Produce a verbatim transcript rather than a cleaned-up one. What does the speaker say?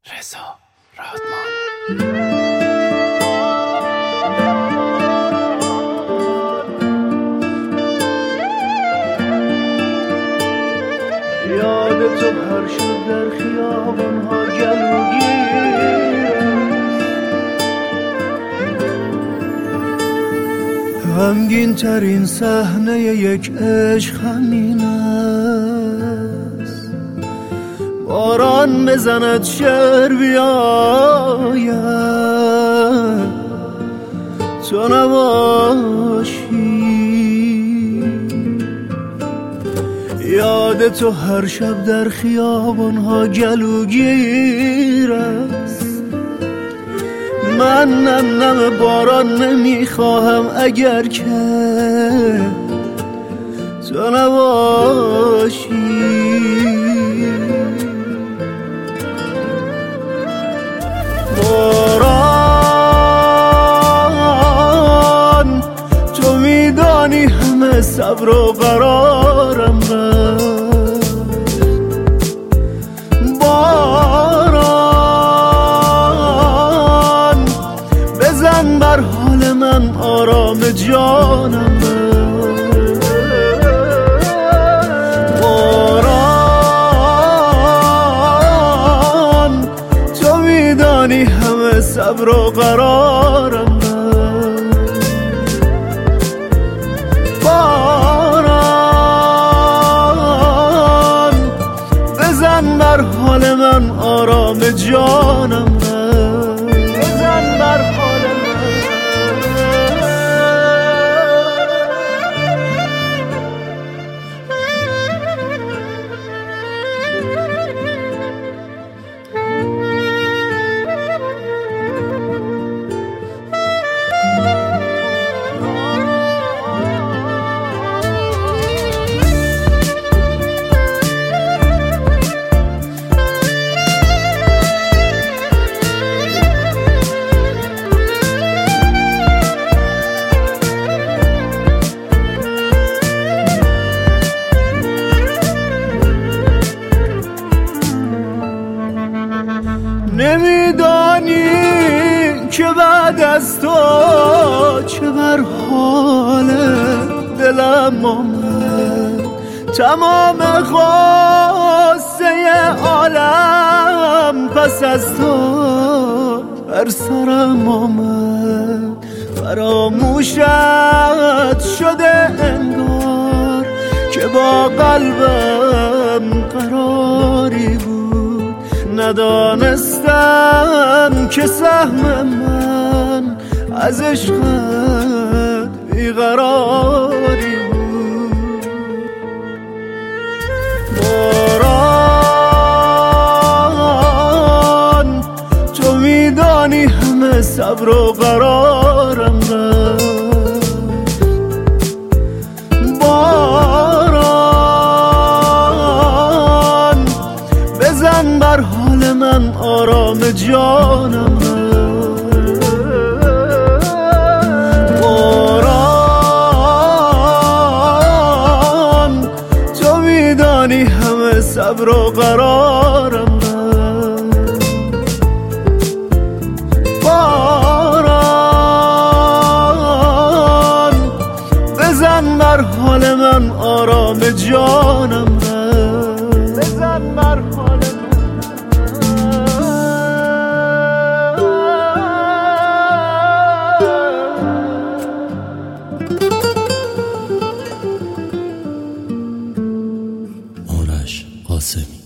رضا رادمان. یاد تو هر شب در خیابان‌ها گلوگیر، غمگین ترین صحنه یک عشق همین است. باران بزند شعر بیاید تو نباشی. یاد تو هر شب در خیابان‌ها گلوگیر است. من نم نم باران نمیخواهم اگر که تو نباشی. باران تو میدانی همه صبر و قرارم رفت. باران بزن بر حال من آرام جانم رفت. باران تو میدانی همه صبر و قرارم رفت. باران بزن بر حال من آرام جانم رفت. بزن بر حال من. نمیدانی که بعد از تو چه بر حال دلم آمد. تمام خواسته عالم پس از تو بر سرم آمد. فراموشت شده انگار که با قلبم قراری بود. ندانستم که سهم من از عشقت بیقراری بود. باران تو میدانی همه صبر و قرارم رفت. باران بزن بر حال من آرام جانم رفت. باران تو میدانی همه صبر و قرارم رفت. باران بزن بر حال من آرام جانم رفت. بزن بر حال من. آرش قاسمی.